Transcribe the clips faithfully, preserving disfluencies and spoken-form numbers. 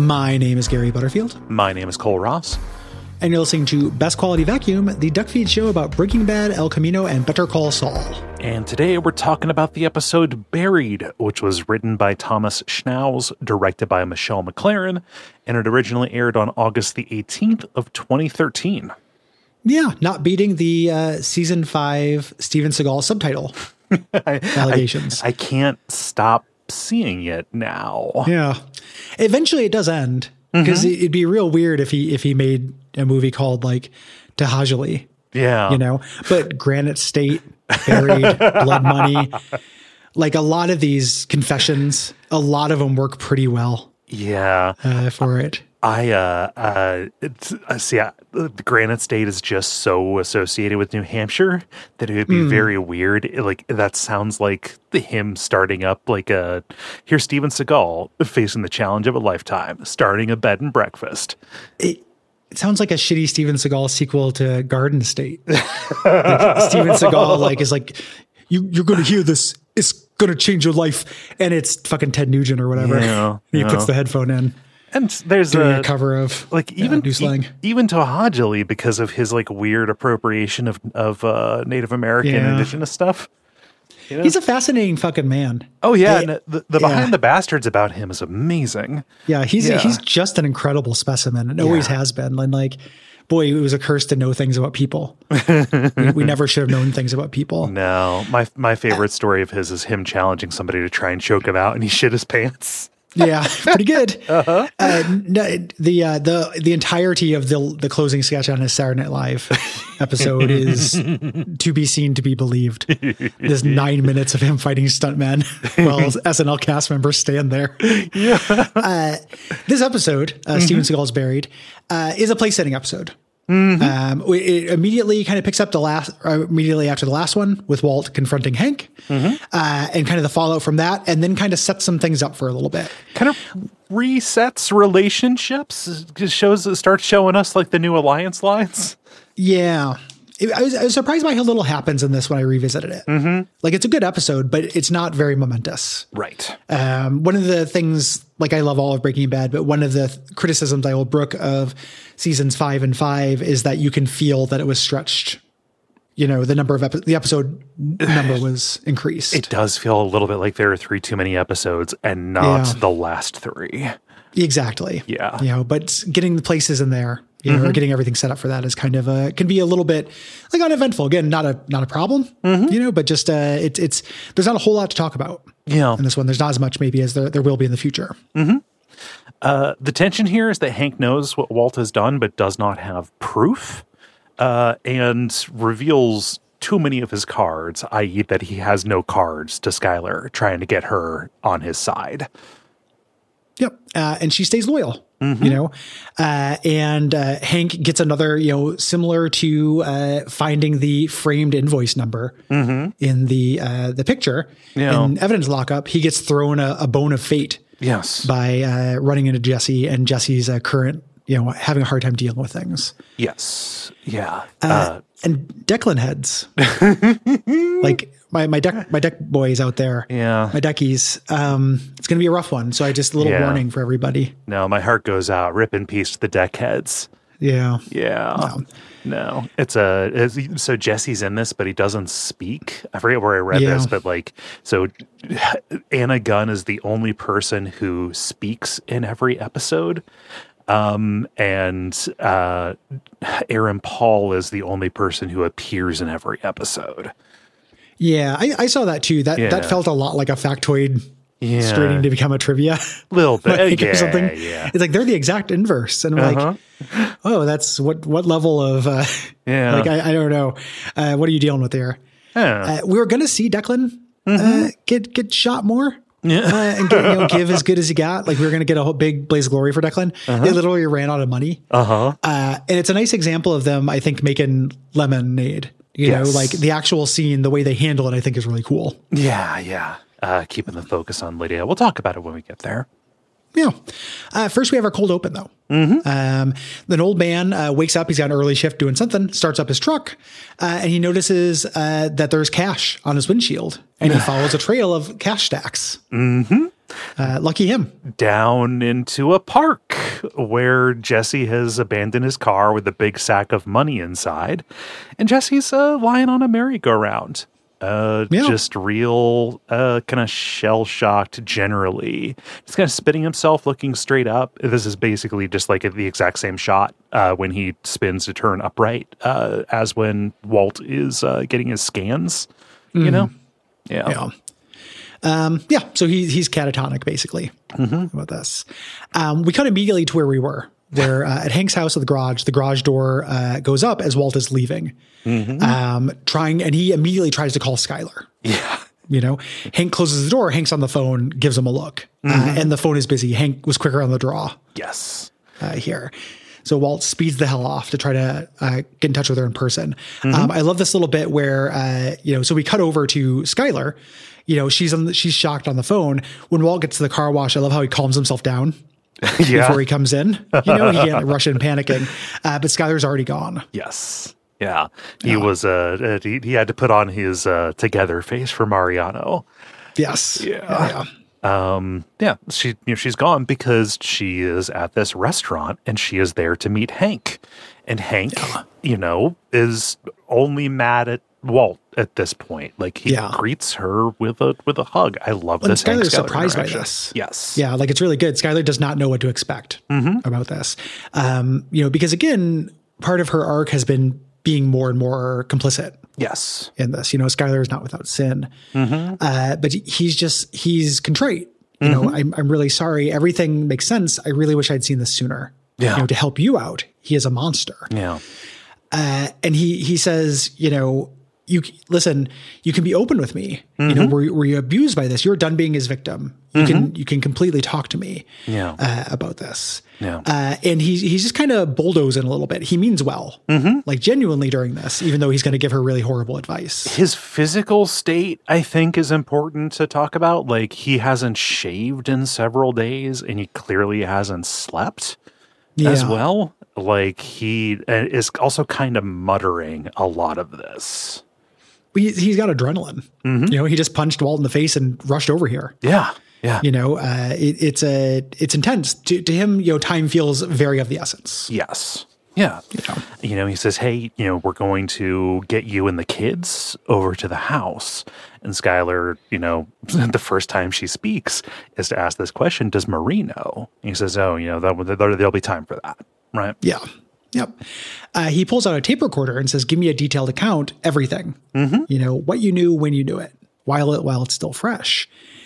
My name is Gary Butterfield. My name is Cole Ross. And you're listening to Best Quality Vacuum, the Duck Feed show about Breaking Bad, El Camino, and Better Call Saul. And today we're talking about the episode Buried, which was written by Thomas Schnauz, directed by Michelle MacLaren, and it originally aired on August the eighteenth of twenty thirteen. Yeah, not beating the uh, season five Steven Seagal subtitle allegations. I, I can't stop seeing it now. Yeah. Eventually it does end, because mm-hmm. it'd be real weird if he if he made a movie called like Tahajali. Yeah. You know, but Granite State, Buried, Blood Money, like a lot of these confessions, a lot of them work pretty well. Yeah. Uh, for it. I, uh, uh, it's, uh, see, uh, the Granite State is just so associated with New Hampshire that it would be mm. very weird. It, like, that sounds like him starting up, like, a, here's Steven Seagal facing the challenge of a lifetime, starting a bed and breakfast. It, it sounds like a shitty Steven Seagal sequel to Garden State. Like, Steven Seagal, like, is like, you, you're going to hear this. It's going to change your life. And it's fucking Ted Nugent or whatever. Yeah, he yeah. puts the headphone in. And there's Doing a, a cover of like even uh, new slang. E- even Tahajali, because of his like weird appropriation of of uh, Native American yeah. indigenous stuff. You know? He's a fascinating fucking man. Oh yeah, I, and the, the yeah. Behind the Bastards about him is amazing. Yeah, he's yeah. he's just an incredible specimen, and always yeah. has been. And like, boy, it was a curse to know things about people. we, we never should have known things about people. No, my my favorite uh, story of his is him challenging somebody to try and choke him out, and he shit his pants. Yeah, pretty good. Uh-huh. Uh, no, the uh, the the entirety of the the closing sketch on his Saturday Night Live episode is to be seen to be believed. There's nine minutes of him fighting stuntmen while S N L cast members stand there. Yeah. Uh, this episode, uh, mm-hmm. Steven Seagal's Buried, uh, is a place setting episode. Mm-hmm. Um, it immediately kind of picks up the last, uh, immediately after the last one with Walt confronting Hank, mm-hmm. uh, and kind of the fallout from that, and then kind of sets some things up for a little bit. Kind of resets relationships, shows, starts showing us like the new alliance lines. Yeah. It, I, was, I was surprised by how little happens in this when I revisited it. Mm-hmm. Like, it's a good episode, but it's not very momentous. Right. Um, one of the things, like, I love all of Breaking Bad, but one of the th- criticisms I will brook of seasons five and five is that you can feel that it was stretched. You know, the number of epi- the episode number was increased. It does feel a little bit like there are three too many episodes and not yeah. the last three. Exactly. Yeah. You know, but getting the places in there, you know, mm-hmm. or getting everything set up for that is kind of a, can be a little bit like uneventful. Again, not a, not a problem, mm-hmm. you know, but just, uh, it's, it's, there's not a whole lot to talk about. Yeah. In this one, there's not as much maybe as there, there will be in the future. Mm-hmm. Uh, the tension here is that Hank knows what Walt has done, but does not have proof, uh, and reveals too many of his cards, that is that he has no cards to Skyler, trying to get her on his side. Yep. Uh, and she stays loyal, mm-hmm. you know, uh, and uh, Hank gets another, you know, similar to uh, finding the framed invoice number mm-hmm. in the uh, the picture yeah. in evidence lockup. He gets thrown a, a bone of fate. Yes. By uh, running into Jesse and Jesse's uh, current, you know, having a hard time dealing with things. Yes. Yeah. Uh, uh, and Declan heads. Like my my deck my deck boys out there. Yeah. My deckies. Um, it's gonna be a rough one. So I just a little yeah. warning for everybody. No, my heart goes out. Rip in peace to the deck heads. Yeah. Yeah. No. No, it's a, it's, so Jesse's in this, but he doesn't speak. I forget where I read yeah. this, but like, so Anna Gunn is the only person who speaks in every episode. Um, and, uh, Aaron Paul is the only person who appears in every episode. Yeah. I, I saw that too. That, yeah. that felt a lot like a factoid. Yeah. Straining to become a trivia. Little bit. Like, yeah, or something. Yeah. It's like they're the exact inverse. And I'm uh-huh. like, oh, that's what what level of uh yeah. like I, I don't know. Uh what are you dealing with there? Uh, we were gonna see Declan mm-hmm. uh get get shot more. Yeah. uh, and get, you know, give as good as he got. Like we were going to get a whole big blaze of glory for Declan. Uh-huh. They literally ran out of money. Uh-huh. Uh, and it's a nice example of them, I think, making lemonade. You yes. know, like the actual scene, the way they handle it, I think is really cool. Yeah, yeah. Uh, keeping the focus on Lydia. We'll talk about it when we get there. Yeah. Uh, first, we have our cold open, though. Mm-hmm. Um, an old man uh, wakes up. He's got an early shift doing something, starts up his truck, uh, and he notices uh, that there's cash on his windshield. And he follows a trail of cash stacks. Mm-hmm. Uh, lucky him. Down into a park where Jesse has abandoned his car with a big sack of money inside. And Jesse's uh, lying on a merry-go-round. Uh, yeah. Just real, uh, kind of shell-shocked generally. Just kind of spinning himself, looking straight up. This is basically just like the exact same shot uh, when he spins to turn upright uh, as when Walt is uh, getting his scans, mm. you know? Yeah. Yeah. Um, yeah, so he, he's catatonic, basically, mm-hmm. about this. Um, we cut immediately to where we were, where uh, at Hank's house at the garage, the garage door uh, goes up as Walt is leaving, mm-hmm. um, trying, and he immediately tries to call Skylar. Yeah. You know, Hank closes the door, Hank's on the phone, gives him a look, mm-hmm. uh, and the phone is busy. Hank was quicker on the draw. Yes. Uh, here. So Walt speeds the hell off to try to uh, get in touch with her in person. Mm-hmm. Um, I love this little bit where, uh, you know, so we cut over to Skylar. You know, she's on the, she's shocked on the phone. When Walt gets to the car wash, I love how he calms himself down yeah. before he comes in. You know, he can't rush in panicking. Uh, but Skylar's already gone. Yes. Yeah. He yeah. was, uh, he, he had to put on his uh, together face for Mariano. Yes. Yeah. yeah. yeah. Um, yeah, she, you know, she's gone because she is at this restaurant and she is there to meet Hank. And Hank, yeah. you know, is only mad at Walt at this point. Like he yeah. greets her with a with a hug. I love and this. Skylar's surprised by this. Yes. Yeah, like it's really good. Skylar does not know what to expect mm-hmm. about this. Um, you know, because again, part of her arc has been being more and more complicit. Yes. In this, you know, Skylar is not without sin, mm-hmm. uh, but he's just, he's contrite. You mm-hmm. know, I'm, I'm really sorry. Everything makes sense. I really wish I'd seen this sooner. Yeah. You know, to help you out. He is a monster. Yeah. Uh, and he, he says, you know, you listen, you can be open with me. Mm-hmm. You know, were, were you abused by this? You're done being his victim. You mm-hmm. can, you can completely talk to me yeah. uh, about this. Yeah. Uh, and he's, he's just kind of bulldozing a little bit. He means well, mm-hmm. like genuinely during this, even though he's going to give her really horrible advice. His physical state, I think, is important to talk about. Like he hasn't shaved in several days and he clearly hasn't slept yeah. as well. Like he is also kind of muttering a lot of this. He, he's got adrenaline. Mm-hmm. You know, he just punched Walt in the face and rushed over here. Yeah. Yeah. You know, uh, it, it's a, it's intense to, to him. You know, time feels very of the essence. Yes. Yeah. You know. you know, he says, hey, you know, we're going to get you and the kids over to the house. And Skylar, you know, the first time she speaks is to ask this question, does Marie know? And he says, oh, you know, that, there'll be time for that. Right. Yeah. Yep. Uh, he pulls out a tape recorder and says, give me a detailed account, everything, mm-hmm. you know, what you knew, when you knew it, while it, while it's still fresh.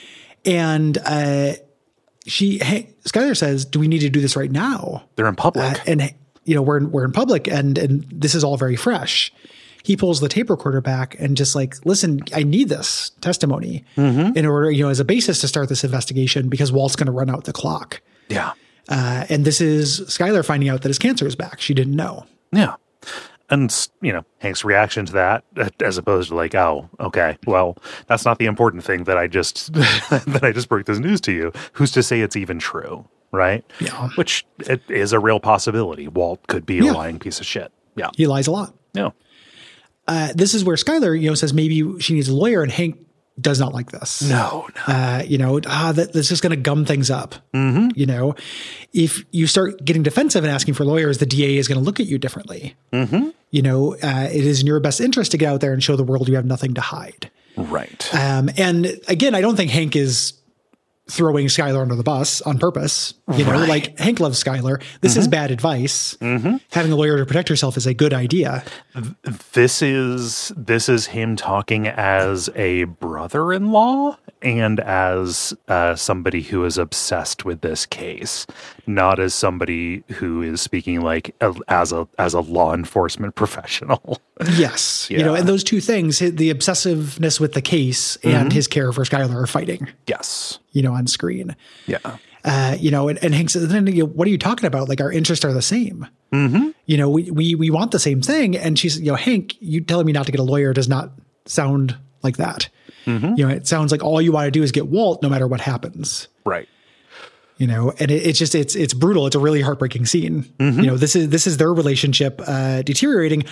And, uh, she, hey, Skylar says, do we need to do this right now? They're in public. Uh, and, you know, we're, we're in public and, and this is all very fresh. He pulls the tape recorder back and just like, listen, I need this testimony mm-hmm. in order, you know, as a basis to start this investigation because Walt's going to run out the clock. Yeah. Uh, and this is Skylar finding out that his cancer is back. She didn't know. Yeah. And, you know, Hank's reaction to that, as opposed to like, oh, okay, well, that's not the important thing that I just, that I just broke this news to you. Who's to say it's even true, right? Yeah. Which it is a real possibility. Walt could be yeah. a lying piece of shit. Yeah. He lies a lot. Yeah. Uh, this is where Skylar, you know, says maybe she needs a lawyer, and Hank does not like this. No, no. Uh, you know, ah, that, that's just going to gum things up. Mm-hmm. You know, if you start getting defensive and asking for lawyers, the D A is going to look at you differently. Mm-hmm. You know, uh, it is in your best interest to get out there and show the world you have nothing to hide. Right. Um, and again, I don't think Hank is throwing Skylar under the bus on purpose. You know, right. like Hank loves Skylar. This mm-hmm. is bad advice. Mm-hmm. Having a lawyer to protect yourself is a good idea. This is this is him talking as a brother-in-law and as uh, somebody who is obsessed with this case, not as somebody who is speaking like a, as a as a law enforcement professional. Yes, yeah. you know, and those two things, the obsessiveness with the case and mm-hmm. his care for Skylar, are fighting. Yes, you know, on screen. Yeah. Uh, you know, and, and Hank says, then, you know, what are you talking about? Like, our interests are the same. Mm-hmm. You know, we, we, we want the same thing. And she's, you know, Hank, you telling me not to get a lawyer does not sound like that. Mm-hmm. You know, it sounds like all you want to do is get Walt no matter what happens. Right. You know, and it, it's just, it's, it's brutal. It's a really heartbreaking scene. Mm-hmm. You know, this is, this is their relationship, uh, deteriorating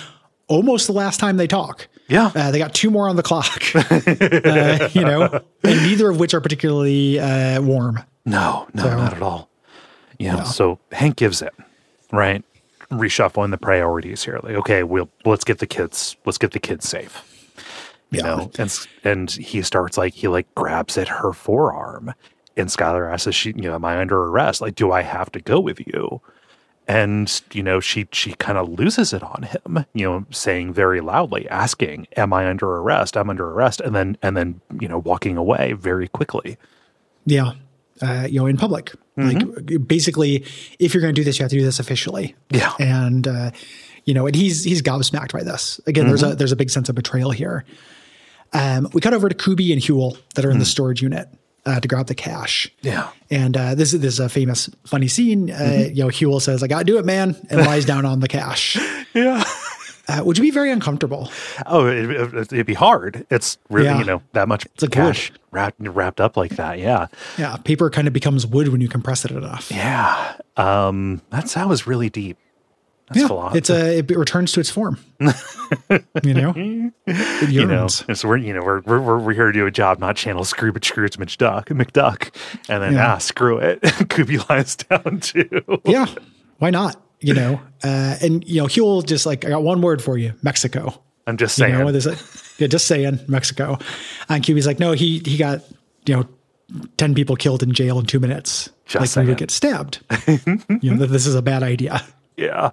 almost the last time they talk. Yeah. Uh, they got two more on the clock, uh, you know, and neither of which are particularly uh, warm. No, no, So- not at all. You know, so Hank gives in, right? Reshuffling the priorities here. Like, okay, we'll let's get the kids, let's get the kids safe. You Yeah. know, and s- and he starts like he like grabs at her forearm, and Skylar asks, "Is she, you know, am I under arrest? Like, do I have to go with you?" And you know, she she kind of loses it on him, you know, saying very loudly, asking, "Am I under arrest? I'm under arrest," and then and then you know, walking away very quickly. Yeah. Uh, you know, in public, like basically, if you're going to do this, you have to do this officially. Yeah. And, uh, you know, and he's, he's gobsmacked by this. Again, there's a, there's a big sense of betrayal here. Um, we cut over to Kubi and Huel that are in the storage unit, uh, to grab the cash. Yeah. And, uh, this is, this is a famous, funny scene. Uh, you know, Huel says, "I gotta do it, man," and lies down on the cash. Yeah. Uh, would you be very uncomfortable? Oh, it, it, it'd be hard. It's really, Yeah. you know, that much like cash wrapped, wrapped up like that. Yeah. Yeah. Paper kind of becomes wood when you compress it enough. Yeah. Um, that's, that was really deep. That's Yeah, philosophy. it's a, it returns to its form, you know, it you know, yearns. and so we're, you know, we're, we're, we're we're here to do a job, not channel Scrooge, Scrooge McDuck, McDuck. And then, Yeah. ah, screw it. Kubi lies down too. Yeah. Why not? You know, uh, and, you know, Huel just like, "I got one word for you, Mexico." I'm just You saying. know, there's a, yeah, just saying Mexico. And Kubi's like, "No, he, he got, you know, ten people killed in jail in two minutes. Just like saying. we would get stabbed. You know, that this is a bad idea." Yeah.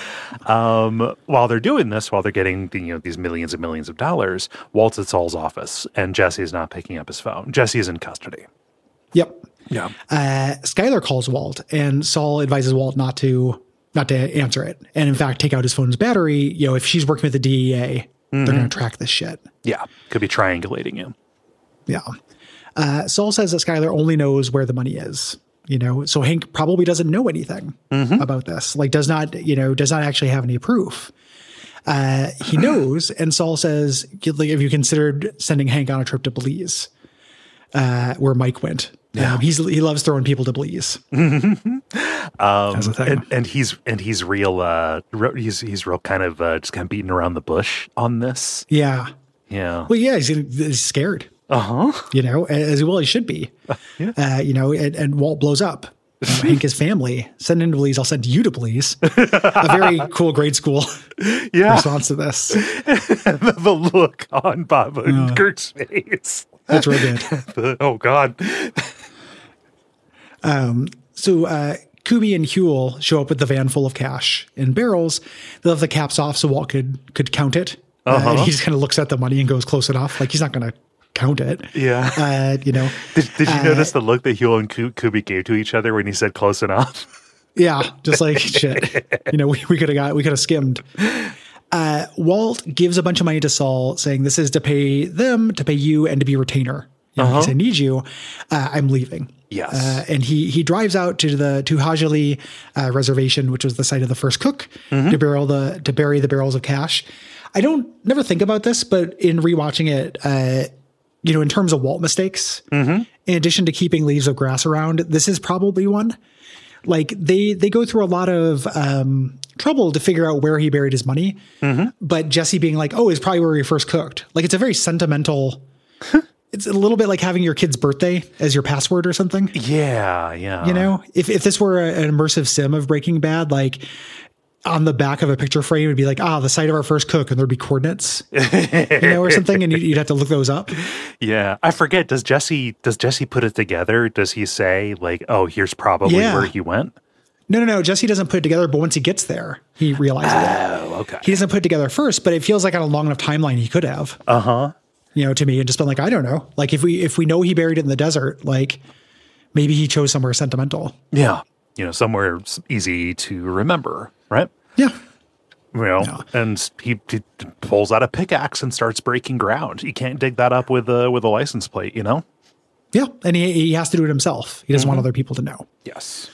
Um, while they're doing this, while they're getting the, you know, these millions and millions of dollars, Walt's at Saul's office and Jesse's not picking up his phone. Jesse is in custody. Yep. Yeah. Uh, Skylar calls Walt, and Saul advises Walt not to not to answer it, and in fact take out his phone's battery. You know, if she's working with the D E A, they're going to track this shit. Yeah. Could be triangulating him. Yeah. Uh, Saul says that Skylar only knows where the money is. You know, so Hank probably doesn't know anything about this. Like, does not, you know, does not actually have any proof. Uh, he knows, and Saul says, like, "Have you considered sending Hank on a trip to Belize, uh, where Mike went?" Yeah. Um, he's he loves throwing people to Belize. Um, and, and he's and he's real. Uh, re- he's he's real kind of uh, just kind of beating around the bush on this. yeah. Yeah. Well, yeah, he's, he's scared. Uh huh. You know, as well he should be. Yeah. Uh, you know, and, and Walt blows up. You know, Hank, his family, "Send him to Belize. I'll send you to Belize." A very cool grade school Yeah. response to this. The look on Bob Odenkirk's face. That's real good. The- oh God. So uh, Kubi and Huel show up with the van full of cash in barrels. They left the caps off so Walt could could count it. Uh, Uh-huh. and he just kind of looks at the money and goes close enough. Like, he's not going to count it. Yeah. Uh, you know. Did, did you Uh, notice the look that Huel and Ku- Kubi gave to each other when he said close enough? Yeah, just like shit. You know, we, we could have got, we could have skimmed. Uh, Walt gives a bunch of money to Saul, saying this is to pay them, to pay you, and to be a retainer. You know, Uh-huh. he said, "I need you. Uh, I'm leaving." Yes. Uh, and he he drives out to the Tuhajali uh, reservation, which was the site of the first cook, to bury the to bury the barrels of cash. I don't never think about this, but in rewatching it, uh, you know, in terms of Walt mistakes, in addition to keeping Leaves of Grass around, this is probably one. Like, they they go through a lot of um, trouble to figure out where he buried his money, but Jesse being like, "Oh, it's probably where he first cooked." Like, it's a very sentimental. It's a little bit like having your kid's birthday as your password or something. Yeah, yeah. You know, if if this were a, an immersive sim of Breaking Bad, like on the back of a picture frame, it'd be like, "Ah, the site of our first cook," and there'd be coordinates, you know, or something, and you'd, you'd have to look those up. Yeah, I forget. Does Jesse does Jesse put it together? Does he say like, "Oh, here's probably Yeah. where he went"? No, no, no. Jesse doesn't put it together, but once he gets there, he realizes it. Oh, okay. He doesn't put it together first, but it feels like on a long enough timeline he could have. Uh huh. You know, to me, and just been like, I don't know. Like, if we if we know he buried it in the desert, like maybe he chose somewhere sentimental. Yeah, you know, somewhere s- easy to remember, right? Yeah. You know, Yeah. and he, he pulls out a pickaxe and starts breaking ground. You can't dig that up with a with a license plate, you know. Yeah. And he, he has to do it himself. He doesn't want other people to know. Yes.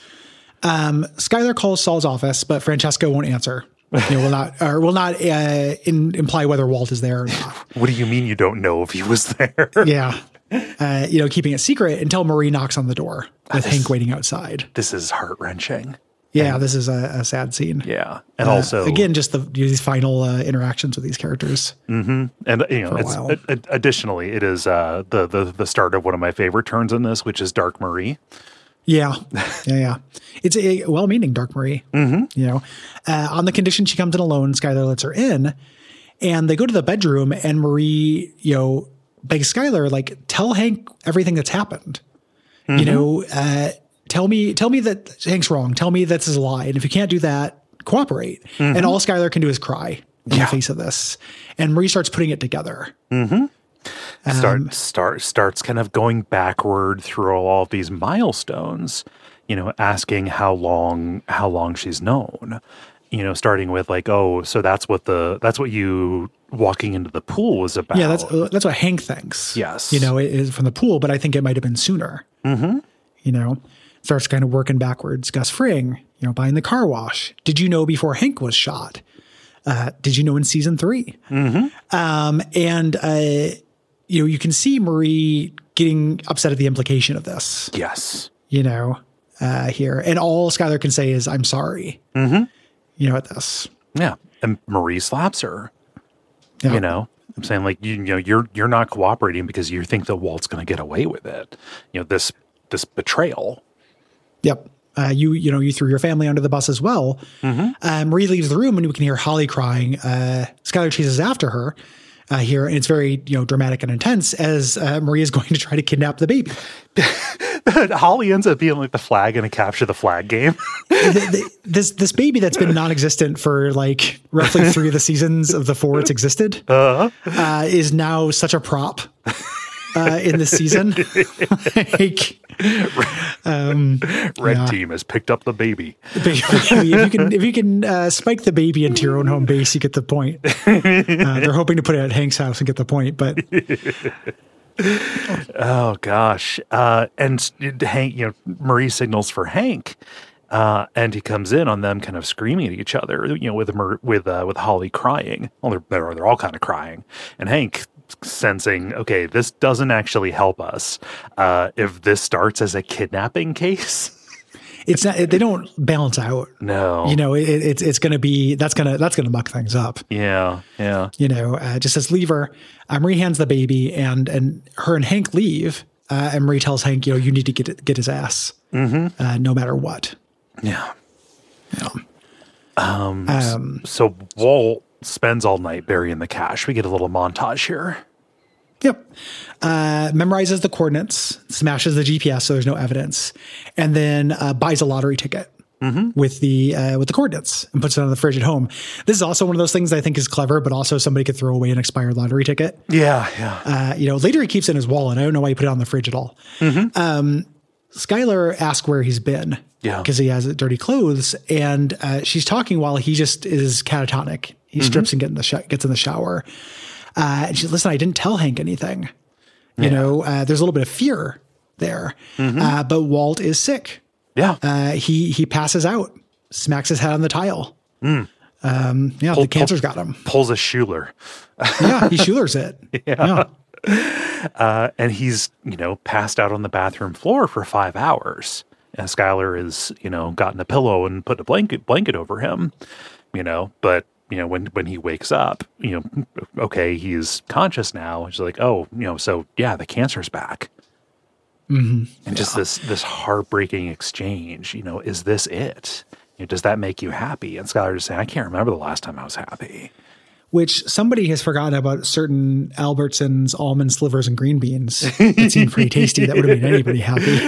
Skylar calls Saul's office, but Francesca won't answer. You know, will not or will not uh, in, imply whether Walt is there or not. What do you mean you don't know if he was there? Yeah. Uh, you know, keeping it secret until Marie knocks on the door with this- Hank waiting outside. This is heart wrenching. Yeah, and, this is a, a sad scene. Yeah. And uh, also, again, just the these final uh, interactions with these characters. Mm-hmm. And, you know, it's, a, a, additionally, it is uh, the, the, the start of one of my favorite turns in this, which is Dark Marie. Yeah. Yeah. Yeah. It's a well-meaning Dark Marie, mm-hmm. you know, uh, on the condition she comes in alone, Skylar lets her in, and they go to the bedroom, and Marie, you know, begs Skylar, like, tell Hank everything that's happened. Mm-hmm. You know, uh, tell me, tell me that Hank's wrong. Tell me that's a lie. And if you can't do that, cooperate. Mm-hmm. And all Skylar can do is cry in yeah. the face of this. And Marie starts putting it together. Mm-hmm. Start, um, start, starts kind of going backward through all of these milestones, you know, asking how long, how long she's known, you know, starting with like, oh, so that's what the, that's what you walking into the pool was about. Yeah. That's, that's what Hank thinks. Yes. You know, it is from the pool, but I think it might've been sooner, mm-hmm. you know, starts kind of working backwards. Gus Fring, you know, buying the car wash. Did you know before Hank was shot? Uh, did you know in season three? Mm-hmm. Um, and, uh, you know, you can see Marie getting upset at the implication of this. Yes. You know, uh, here. And all Skylar can say is, I'm sorry. Mm-hmm. You know, at this. Yeah. And Marie slaps her. Yeah. You know, I'm saying like, you, you know, you're, you're not cooperating because you think that Walt's going to get away with it. You know, this, this betrayal. Yep. Uh, you, you know, you threw your family under the bus as well. Mm-hmm. Uh, Marie leaves the room and we can hear Holly crying. Uh, Skylar chases after her. Uh, here, and it's very, you know, dramatic and intense as uh, Marie is going to try to kidnap the baby. Holly ends up being like the flag in a capture the flag game. the, the, this this baby that's been non-existent for like roughly three of the seasons of the four it's existed uh-huh. uh, is now such a prop uh, in this season. like, um, Red yeah. team has picked up the baby. The baby if you can, if you can uh, spike the baby into your own home base, you get the point. Uh, they're hoping to put it at Hank's house and get the point, but oh gosh, uh, and Hank, you know, Marie signals for Hank, uh, and he comes in on them, kind of screaming at each other. You know, with with uh, with Holly crying. Well, they're they're, they're all kind of crying, and Hank, sensing, okay, this doesn't actually help us. Uh, if this starts as a kidnapping case, it's not. They don't balance out. No, you know, it, it's it's going to be that's gonna that's gonna muck things up. Yeah, yeah. You know, uh, just says leave her. Uh, Marie hands the baby, and and her and Hank leave. Uh, and Marie tells Hank, you know, you need to get get his ass, mm-hmm. uh, no matter what. Yeah. Yeah. Um. um so Walt spends all night burying the cash. We get a little montage here. Yep. Uh, memorizes the coordinates, smashes the G P S so there's no evidence, and then uh, buys a lottery ticket mm-hmm. with the uh, with the coordinates and puts it on the fridge at home. This is also one of those things that I think is clever, but also somebody could throw away an expired lottery ticket. Yeah, yeah. Uh, you know, later he keeps it in his wallet. I don't know why he put it on the fridge at all. Mm-hmm. Um, Skylar asks where he's been. Yeah. Because he has dirty clothes, and uh, she's talking while he just is catatonic. He mm-hmm. strips and get in the sh- gets in the shower. Uh, and she said, listen, I didn't tell Hank anything. You yeah. know, uh, there's a little bit of fear there. Mm-hmm. Uh, but Walt is sick. Yeah. Uh, he he passes out, smacks his head on the tile. Mm. Um, yeah, Pull, the cancer's pull, got him. Pulls a Schuler. yeah, he Schulers it. Yeah. yeah. Uh, and he's, you know, passed out on the bathroom floor for five hours. And Skylar is, you know, gotten a pillow and put a blanket blanket over him, you know, but, you know, when, when he wakes up, you know, okay, he's conscious now. It's like, oh, you know, so yeah, the cancer's back. Mm-hmm. And yeah. just this, this heartbreaking exchange, you know, is this it? You know, does that make you happy? And Skylar just saying, I can't remember the last time I was happy. Which somebody has forgotten about certain Albertsons, almond slivers, and green beans. It seemed pretty tasty. That would have made anybody happy.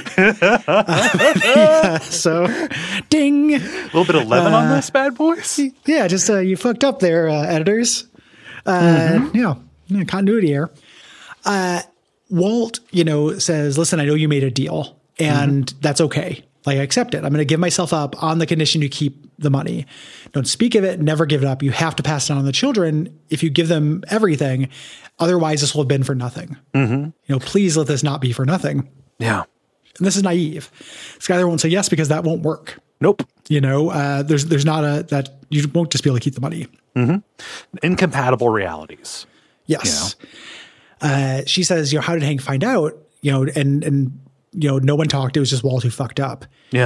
Uh, yeah, so, ding. A little bit of lemon uh, on this bad boys. Yeah, just uh, you fucked up there, uh, editors. Uh, mm-hmm. Yeah, yeah, continuity error. Uh, Walt, you know, says, listen, I know you made a deal, and mm-hmm. that's okay. Like, I accept it. I'm going to give myself up on the condition you keep the money. Don't speak of it. Never give it up. You have to pass it on to the children if you give them everything. Otherwise, this will have been for nothing. Mm-hmm. You know, please let this not be for nothing. Yeah. And this is naive. Skylar won't say yes because that won't work. Nope. You know, uh, there's there's not a, that you won't just be able to keep the money. Mm-hmm. Incompatible realities. Yes. You know? uh, she says, you know, how did Hank find out? You know, and, and, you know, no one talked. It was just Walt who fucked up. Yeah.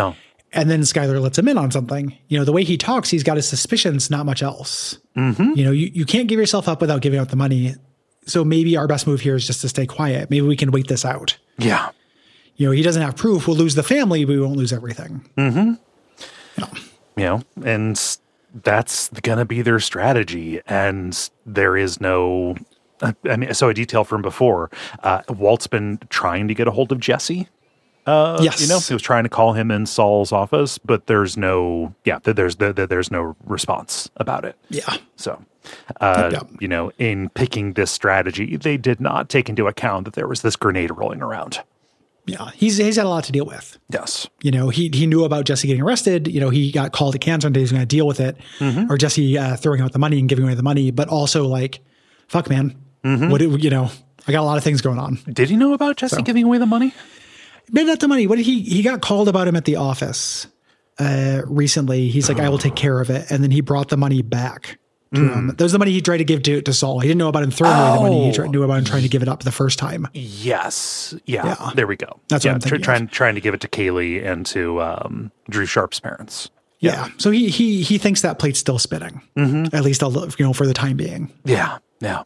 And then Skylar lets him in on something. You know, the way he talks, he's got his suspicions, not much else. Mm-hmm. You know, you, you can't give yourself up without giving out the money. So maybe our best move here is just to stay quiet. Maybe we can wait this out. Yeah. You know, he doesn't have proof. We'll lose the family, but we won't lose everything. Mm-hmm. You know, you know and that's going to be their strategy. And there is no, I mean, so a detail from before, uh, Walt's been trying to get a hold of Jesse. Uh, yes. You know, he was trying to call him in Saul's office, but there's no, yeah, there's there's no response about it. Yeah. So, uh, yep. you know, in picking this strategy, they did not take into account that there was this grenade rolling around. Yeah. He's, he's had a lot to deal with. Yes. You know, he, he knew about Jesse getting arrested. You know, he got called to cancer and he was going to deal with it, mm-hmm. or Jesse uh, throwing out the money and giving away the money, but also like, fuck, man, mm-hmm. what, you know, I got a lot of things going on. Did he know about Jesse so. giving away the money? Maybe not the money. What did he, he got called about him at the office uh, recently. He's like, I will take care of it. And then he brought the money back to mm. him. That was the money he tried to give to, to Saul. He didn't know about him throwing oh. away the money. He tried, knew about him trying to give it up the first time. Yes. Yeah. yeah. There we go. That's yeah, what I'm thinking. Tr- trying, trying to give it to Kaylee and to um, Drew Sharp's parents. Yeah. yeah. So he, he, he thinks that plate's still spinning, mm-hmm. at least, you know, for the time being. Yeah. Yeah.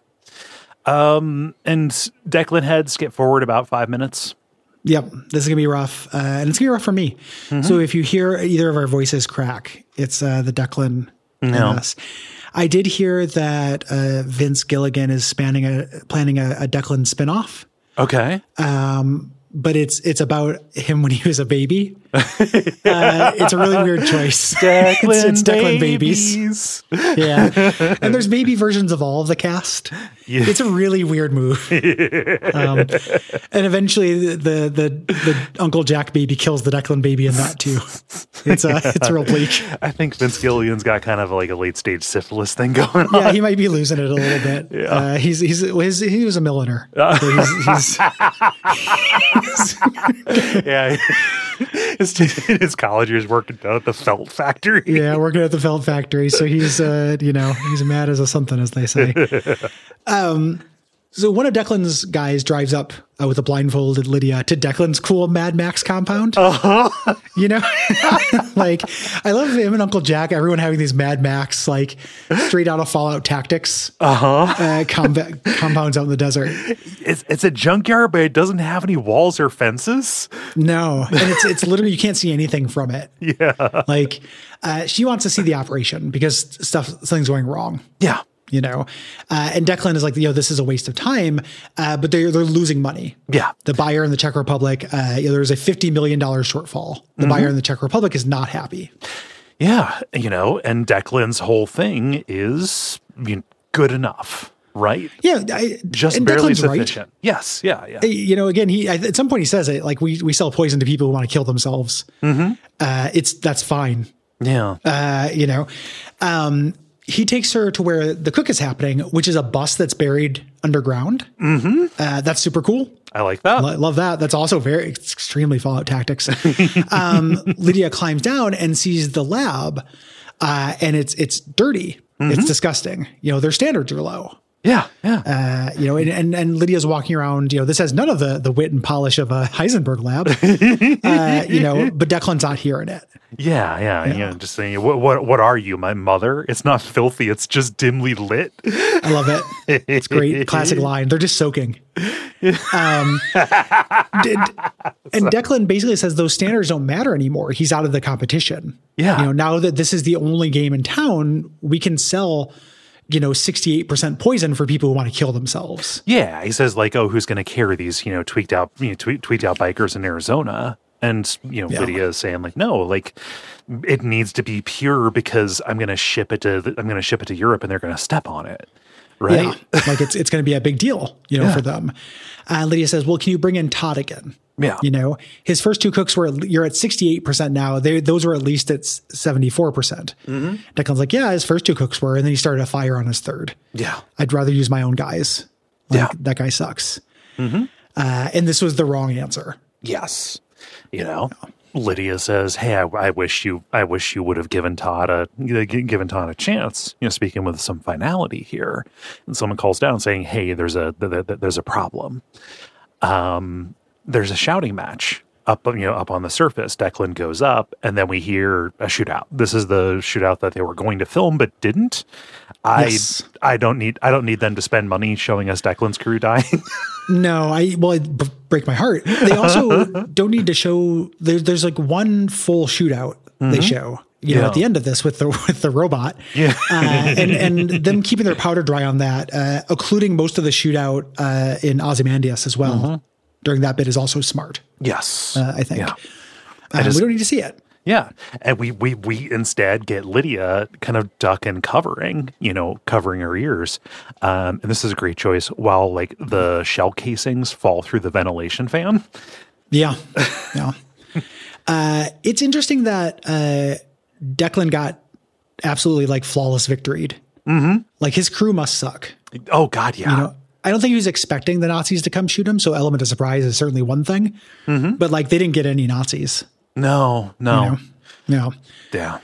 Um, and Declan heads skip forward about five minutes. Yep, this is gonna be rough, uh, and it's gonna be rough for me. Mm-hmm. So if you hear either of our voices crack, it's uh, the Declan and no. us. I did hear that uh, Vince Gilligan is spanning a, planning a, a Declan spinoff. Okay, um, but it's it's about him when he was a baby. uh, it's a really weird choice. Declan it's, it's Declan babies. babies. Yeah, and there's baby versions of all of the cast. Yeah. It's a really weird move. um, and eventually, the, the the the Uncle Jack baby kills the Declan baby in that too. It's uh, it's real bleak. I think Vince Gilligan's got kind of like a late stage syphilis thing going on. Yeah, he might be losing it a little bit. Yeah. Uh, he's he's his, he was a milliner. So he's, he's, yeah. His, his college years working down at the felt factory. Yeah, working at the felt factory. So he's, uh, you know, he's mad as a something, as they say. Um, so one of Declan's guys drives up uh, with a blindfolded Lydia to Declan's cool Mad Max compound. Uh-huh. You know, like I love him and Uncle Jack, everyone having these Mad Max, like straight out of Fallout Tactics uh-huh. uh, com- compounds out in the desert. It's it's a junkyard, but it doesn't have any walls or fences. No. And it's, it's literally, you can't see anything from it. Yeah. Like uh, she wants to see the operation because stuff, something's going wrong. Yeah. You know, uh, and Declan is like, you know, this is a waste of time, uh, but they're, they're losing money. Yeah. The buyer in the Czech Republic, uh, you know, there's a fifty million dollars shortfall. The mm-hmm. buyer in the Czech Republic is not happy. Yeah. You know, and Declan's whole thing is you know, good enough, right? Yeah. I, Just barely Declan's sufficient. Right. Yes. Yeah. Yeah. You know, again, he, at some point he says it, like we, we sell poison to people who want to kill themselves. Mm-hmm. Uh, it's, that's fine. Yeah. Uh, you know, um, he takes her to where the cook is happening, which is a bus that's buried underground. Mm-hmm. Uh, that's super cool. I like that. L- love that. That's also very extremely Fallout Tactics. um, Lydia climbs down and sees the lab, uh, and it's it's dirty. Mm-hmm. It's disgusting. You know, their standards are low. Yeah, yeah. Uh, you know, and, and and Lydia's walking around. You know, this has none of the the wit and polish of a Heisenberg lab. uh, you know, but Declan's not hearing it. Yeah, yeah, yeah. You know, just saying, what, what, what are you, my mother? It's not filthy. It's just dimly lit. I love it. It's great, classic line. They're just soaking. Um, did, and Declan basically says those standards don't matter anymore. He's out of the competition. Yeah. You know, now that this is the only game in town, we can sell, you know, sixty-eight percent poison for people who want to kill themselves. Yeah, he says like, oh, who's going to carry these, you know, tweaked out, you know, tweaked, tweaked out bikers in Arizona? And, you know, yeah. Lydia is saying like, no, like it needs to be pure because I'm going to ship it to, the, I'm going to ship it to Europe and they're going to step on it. Right. Yeah. Like it's, it's going to be a big deal, you know, yeah. for them. Uh, Lydia says, well, can you bring in Todd again? Yeah. You know, his first two cooks were, you're at sixty-eight percent now. They, those were at least at seventy-four percent. Mm-hmm. Declan's like, yeah, his first two cooks were, and then he started a fire on his third. Yeah. I'd rather use my own guys. Like, yeah. That guy sucks. Mm-hmm. Uh, and this was the wrong answer. Yes. You know, Lydia says, "Hey, I, I wish you, I wish you would have given Todd a, given Todd a chance." You know, speaking with some finality here, and someone calls down saying, "Hey, there's a, th- th- there's a problem. Um, there's a shouting match up, you know, up on the surface. Declan goes up, and then we hear a shootout. This is the shootout that they were going to film but didn't. I Yes. I don't need I don't need them to spend money showing us Declan's crew dying. No, I well, it b- break my heart. They also don't need to show. There's there's like one full shootout they show. You know, Yeah. at the end of this with the with the robot, Yeah. uh, and and them keeping their powder dry on that, uh, including most of the shootout uh, in Ozymandias as well. During that bit is also smart. Yes, Uh, I think Yeah. uh, just- we don't need to see it. Yeah. And we, we, we instead get Lydia kind of duck and covering, you know, covering her ears. Um, and this is a great choice while like the shell casings fall through the ventilation fan. Yeah, yeah. uh, it's interesting that uh, Declan got absolutely like flawless victoried. Mm-hmm. Like his crew must suck. Oh God. Yeah. You know, I don't think he was expecting the Nazis to come shoot him. So element of surprise is certainly one thing, but like they didn't get any Nazis. no, no. You know? No. Yeah.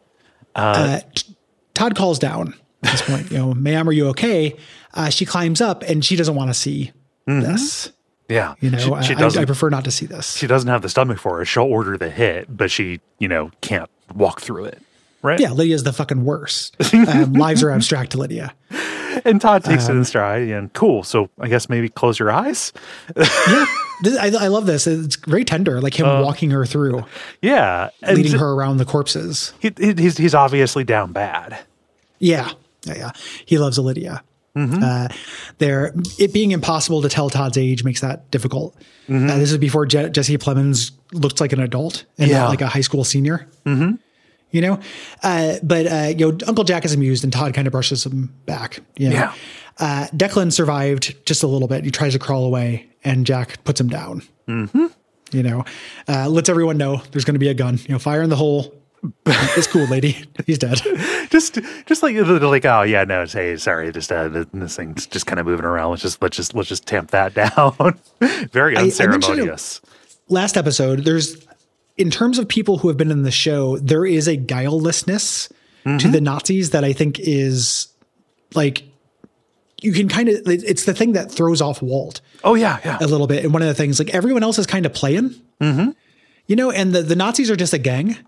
Uh, T- Todd calls down at this point, you know, ma'am, are you okay? Uh, she climbs up and she doesn't want to see this. Yeah. You know, she, she I, doesn't, I prefer not to see this. she doesn't have the stomach for it. She'll order the hit, but she, you know, can't walk through it. Right. Yeah, Lydia's the fucking worst. Um, lives are abstract to Lydia. And Todd takes Um, it in stride and cool. So I guess maybe close your eyes. Yeah, this, I, I love this. It's very tender, like him walking her through, Yeah. And leading her around the corpses. he, he- he's, he's obviously down bad. Yeah, yeah, yeah. He loves Lydia. Uh, there, it being impossible to tell Todd's age makes that difficult. Uh, this is before Je- Jesse Plemons looked like an adult and Yeah. not like a high school senior. Mm-hmm. You know, uh, but uh, you know, Uncle Jack is amused, and Todd kind of brushes him back. You know? Yeah. Uh, Declan survived just a little bit. He tries to crawl away, and Jack puts him down. Mm-hmm. You know, uh, lets everyone know there's going to be a gun. You know, fire in the hole. It's cool, lady. He's dead. just just like like oh yeah no hey sorry just uh this thing's just kind of moving around let's just let's just let's just tamp that down. Very I mentioned it- unceremonious. Last episode, there's in terms of people who have been in the show, there is a guilelessness to the Nazis that I think is like you can kind of it's the thing that throws off Walt Oh yeah yeah a little bit. And one of the things like everyone else is kind of playing, you know, and the, the Nazis are just a gang.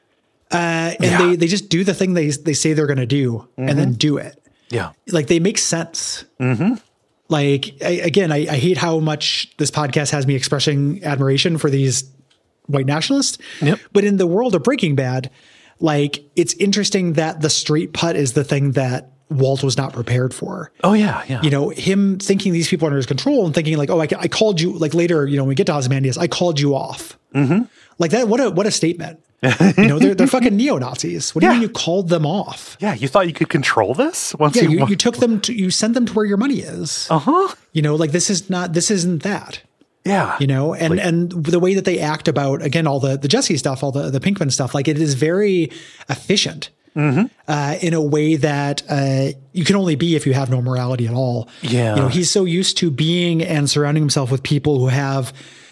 Uh, and Yeah. they, they just do the thing they they say they're going to do and then do it. yeah Like they make sense. Mm-hmm. Like I, again, I, I hate how much this podcast has me expressing admiration for these white nationalists. Yep. But in the world of Breaking Bad, like it's interesting that the straight putt is the thing that Walt was not prepared for. oh yeah yeah You know, him thinking these people are under his control and thinking like, oh, I, I called you like later, you know, when we get to Ozymandias, I called you off. Mm-hmm. Like that. What a, what a statement. You know, they're, they're fucking neo-Nazis. What do you Yeah. mean you called them off? yeah you thought you could control this once Yeah, you, you, you took them to, you sent them to where your money is. uh-huh You know, like this is not, this isn't that, yeah you know, and, and the way that they act about, again, all the, the Jesse stuff, all the, the Pinkman stuff, like it is very efficient uh, in a way that uh, you can only be if you have no morality at all. Yeah. You know, he's so used to being and surrounding himself with people who have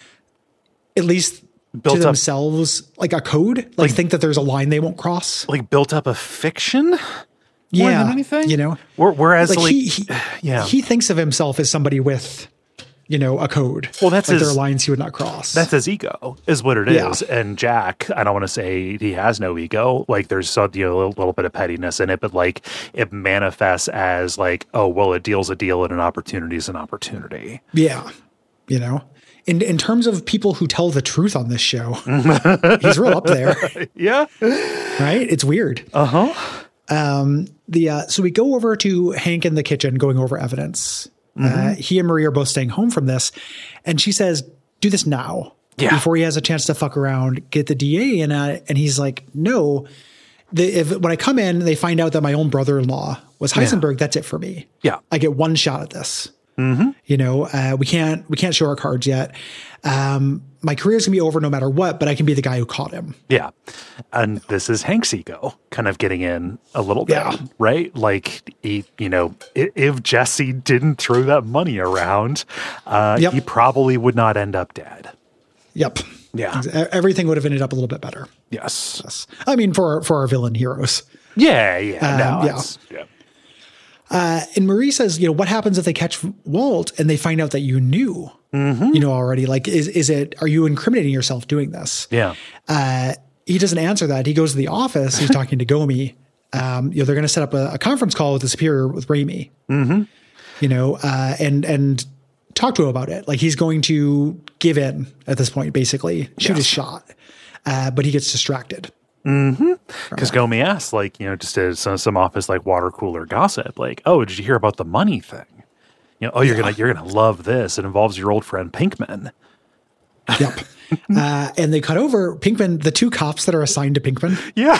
at least Built to up- themselves like a code, like, think that there's a line they won't cross. like built up a fiction more Yeah, than anything you know? Where- whereas Like, like, he, he, yeah he thinks of himself as somebody with, you know, a code. Well, that's like his- there are lines he would not cross. that's his ego is what it Yeah. is. And Jack, I don't want to say he has no ego. Like there's some, you know, a little, little bit of pettiness in it, but like it manifests as like, oh, well, a deal's a deal and an opportunity is an opportunity. yeah, you know. In in terms of people who tell the truth on this show, he's real up there, Yeah. right? It's weird. Uh huh. Um, the uh, so we go over to Hank in the kitchen, going over evidence. Uh, he and Marie are both staying home from this, and she says, "Do this now, Yeah. before he has a chance to fuck around, get the D A." And uh, and he's like, "No, the, if when I come in, they find out that my own brother-in-law was Heisenberg. That's it for me. Yeah. I get one shot at this. You know, uh, we can't we can't show our cards yet. Um, my career's gonna be over no matter what, but I can be the guy who caught him." Yeah. And this is Hank's ego kind of getting in a little bit, Yeah. right? Like, he, you know, i- if Jesse didn't throw that money around, uh, Yep. he probably would not end up dead. Yep. Yeah. Ex- Everything would have ended up a little bit better. Yes. Yes. I mean, for for our villain heroes. Yeah. Yeah. Um, no, yeah. it's- yeah. Uh, and Marie says, you know, what happens if they catch Walt and they find out that you knew? you know, already? Like, is, is it, are you incriminating yourself doing this? Yeah. Uh, he doesn't answer that. He goes to the office. He's talking to Gomi. Um, you know, they're going to set up a, a conference call with the superior, with Raimi, Mm-hmm. you know, uh, and, and talk to him about it. Like, he's going to give in at this point, basically shoot Yes. his shot. Uh, but he gets distracted. Mm-hmm. Because Gomi asks, like, you know, just as some, some office like water cooler gossip, like, oh, did you hear about the money thing? You know, oh, you're Yeah. gonna you're gonna love this. It involves your old friend Pinkman. Yep. uh, and they cut over Pinkman, the two cops that are assigned to Pinkman, Yeah,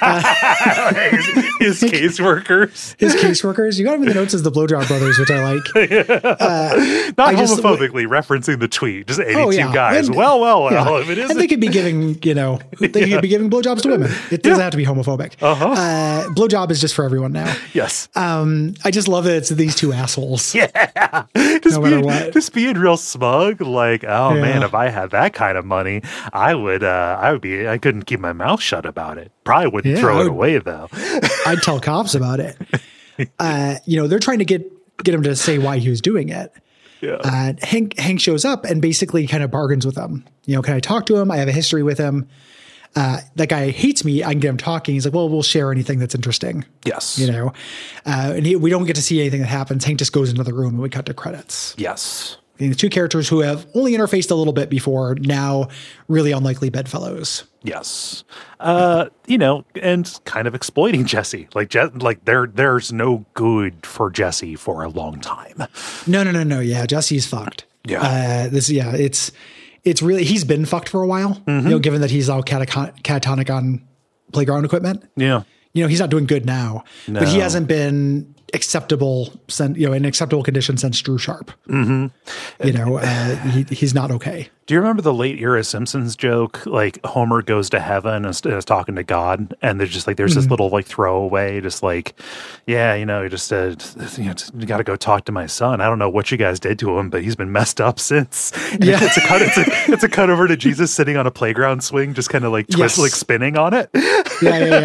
his, his caseworkers, his caseworkers. You got them in the notes as the Blowjob Brothers, which I like. Uh, not I just- homophobically referencing the tweet, just eighty-two Oh, yeah. guys. And- well, well, well. Yeah. If it is, And they could be giving, you know, they could be giving blowjobs to women. It doesn't have to be homophobic. Uh-huh. Uh, blowjob is just for everyone now. yes, Um, I just love that it's these two assholes. yeah. Just no matter being, what. just being real smug. Like, oh Yeah. man, if I had that kind of money, I would. Uh, I would be. I couldn't keep my mouth shut about it. Probably wouldn't Yeah, throw I it would- away though. I'd tell cops about it. Uh, you know, they're trying to get get him to say why he was doing it. Yeah. Uh, Hank Hank shows up and basically kind of bargains with them. You know, can I talk to him? I have a history with him. Uh, that guy hates me. I can get him talking. He's like, well, we'll share anything that's interesting. yes. You know, uh, and he, we don't get to see anything that happens. Hank just goes into the room and we cut to credits. Yes. The two characters who have only interfaced a little bit before, now really unlikely bedfellows. Yes. Uh, you know, and kind of exploiting Jesse. Like, Je- like there, there's no good for Jesse for a long time. No, no, no, no. Yeah, Jesse's fucked. Yeah. Uh, this, yeah, it's, it's really, he's been fucked for a while, Mm-hmm. you know, given that he's all catatonic, catatonic on playground equipment. Yeah. You know, he's not doing good now, but he No. hasn't been acceptable, since, you know, in acceptable condition since Drew Sharp. Mm-hmm. You know, uh, he, he's not okay. Do you remember the late era Simpsons joke? Like Homer goes to heaven and is, is talking to God, and there's just like there's Mm-hmm. this little like throwaway, just like, yeah, you know, you just uh, you, know, you got to go talk to my son. I don't know what you guys did to him, but he's been messed up since. And Yeah. it's a cut. It's a it's a cut over to Jesus sitting on a playground swing, just kind of like twist, Yes. like spinning on it. Yeah, yeah,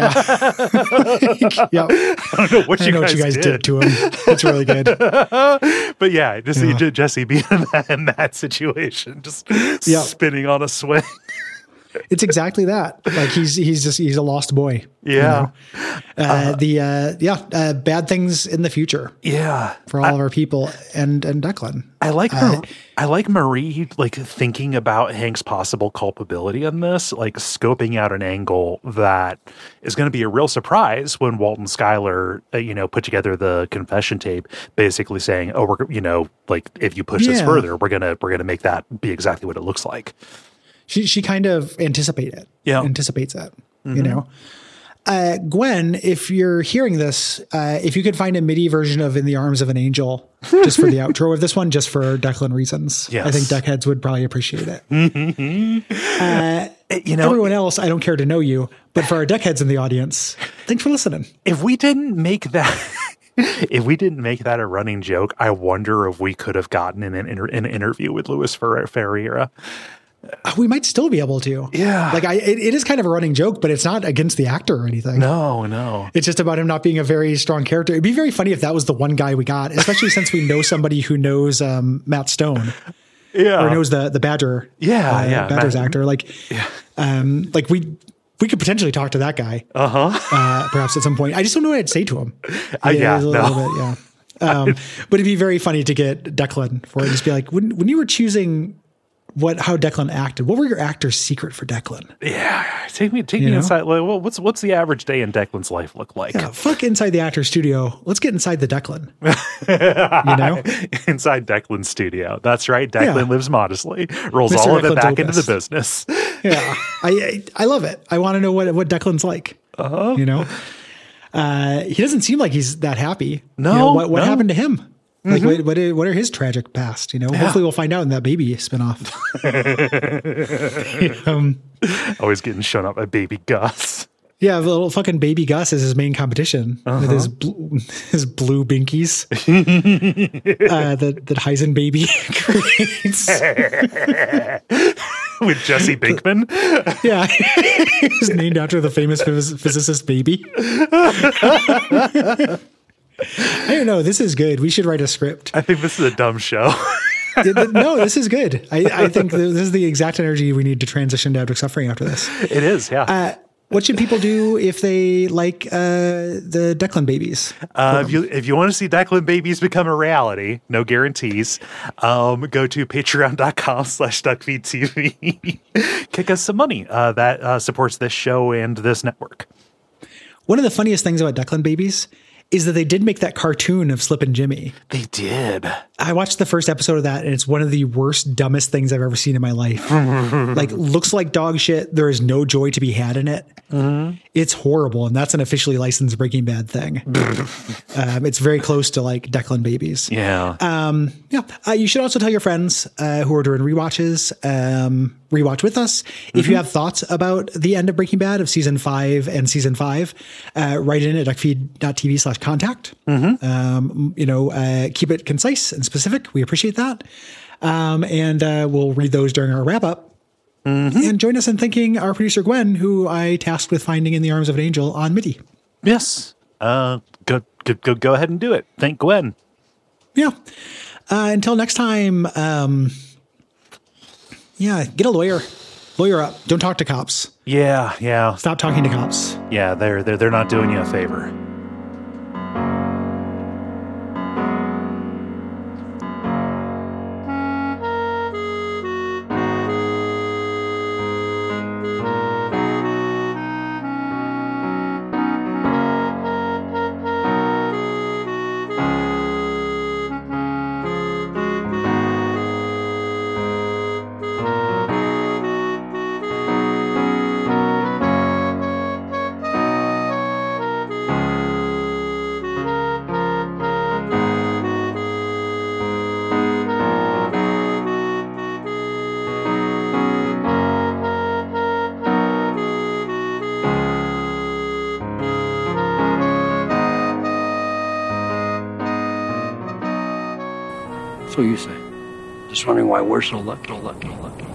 yeah. Yep. I don't know what I you know guys, what you guys did. did to him. It's really good. But yeah, just see Yeah. J- Jesse being in that, in that situation, just Yep. spinning on a swing. It's exactly that. Like he's he's just he's a lost boy. you Yeah. know? Uh, the uh, yeah, uh, bad things in the future Yeah. for all of our people and and Declan. I like Uh, Mar- I like Marie like thinking about Hank's possible culpability in this, like scoping out an angle that is going to be a real surprise when Walt and Skyler, uh, you know, put together the confession tape, basically saying, "Oh, we're you know, like if you push this Yeah. further, we're gonna we're gonna make that be exactly what it looks like." She she kind of anticipate it. Yeah. Anticipates it. You know. Uh, Gwen, if you're hearing this, uh, if you could find a MIDI version of "In the Arms of an Angel" just for the outro of this one, just for Declan reasons, Yes. I think deckheads would probably appreciate it. uh, You know, everyone else, I don't care to know you, but for our deckheads in the audience, thanks for listening. if we didn't make that. If we didn't make that a running joke, I wonder if we could have gotten in an, inter- an interview with Louis Fer- Ferreira. We might still be able to. Yeah. Like I, it, it is kind of a running joke, but it's not against the actor or anything. No, no. It's just about him not being a very strong character. It'd be very funny if that was the one guy we got, especially since we know somebody who knows um, Matt Stone Yeah. or knows the the Badger. Yeah, uh, yeah, Badger's Matt- actor. Like, um, like we we could potentially talk to that guy, Uh-huh. uh, perhaps at some point. I just don't know what I'd say to him. Uh, yeah, a little, no. little bit, yeah. Um, but it'd be very funny to get Declan for it. Just be like, when when you were choosing what how Declan acted, what were your actor's secret for Declan? Yeah, take me, take You me know? inside. Like, well, what's what's the average day in Declan's life look like? Yeah, fuck inside the actor's studio. Let's get inside the Declan. You know, Inside Declan's studio. That's right. Declan Yeah. lives modestly, rolls Mister all of it Declan's back into the opus. business. yeah, I I, I love it. I want to know what what Declan's like. Uh-huh. You know, uh, he doesn't seem like he's that happy. No, You know, what what no. happened to him? Like, what, what, are, what are his tragic past? You know, hopefully we'll find out in that baby spinoff. um, Always getting shown up by baby Gus. yeah, the little fucking baby Gus is his main competition with his blue, his blue binkies uh, that that Heisen baby creates. With Jesse Binkman. Yeah, he's named after the famous phys- physicist baby. I don't know. This is good. We should write a script. I think this is a dumb show. No, this is good. I, I think this is the exact energy we need to transition to Abject Suffering after this. It is, yeah. Uh, what should people do if they like uh, the Declan Babies? Uh, if you if you want to see Declan Babies become a reality, no guarantees, um, go to patreon.com slash duckfeedtv. Kick us some money. Uh, that uh, supports this show and this network. One of the funniest things about Declan Babies is that they did make that cartoon of Slip and Jimmy. They did. I watched the first episode of that, and it's one of the worst, dumbest things I've ever seen in my life. Like, looks like dog shit. There is no joy to be had in it. Mm-hmm. It's horrible, and that's an officially licensed Breaking Bad thing. um, it's very close to, like, Declan Babies. Yeah. Um, yeah. Uh, you should also tell your friends uh, who are doing rewatches, um, rewatch with us. Mm-hmm. If you have thoughts about the end of Breaking Bad, of season five and season five, uh, write in at duckfeed.tv slash contact. Mm-hmm. Um, you know, uh, keep it concise and specific. We appreciate that. Um, and uh, we'll read those during our wrap up. Mm-hmm. And join us in thanking our producer, Gwen, who I tasked with finding in the arms of an angel on MIDI. Yes. Uh, go, go, go, go ahead and do it. Thank Gwen. Yeah. Uh, until next time. Um, yeah. Get a lawyer. Lawyer up. Don't talk to cops. Yeah. Yeah. Stop talking to cops. Yeah. They're, they're, they're not doing you a favor. So you say. Just wondering why we're so lucky, lucky, lucky.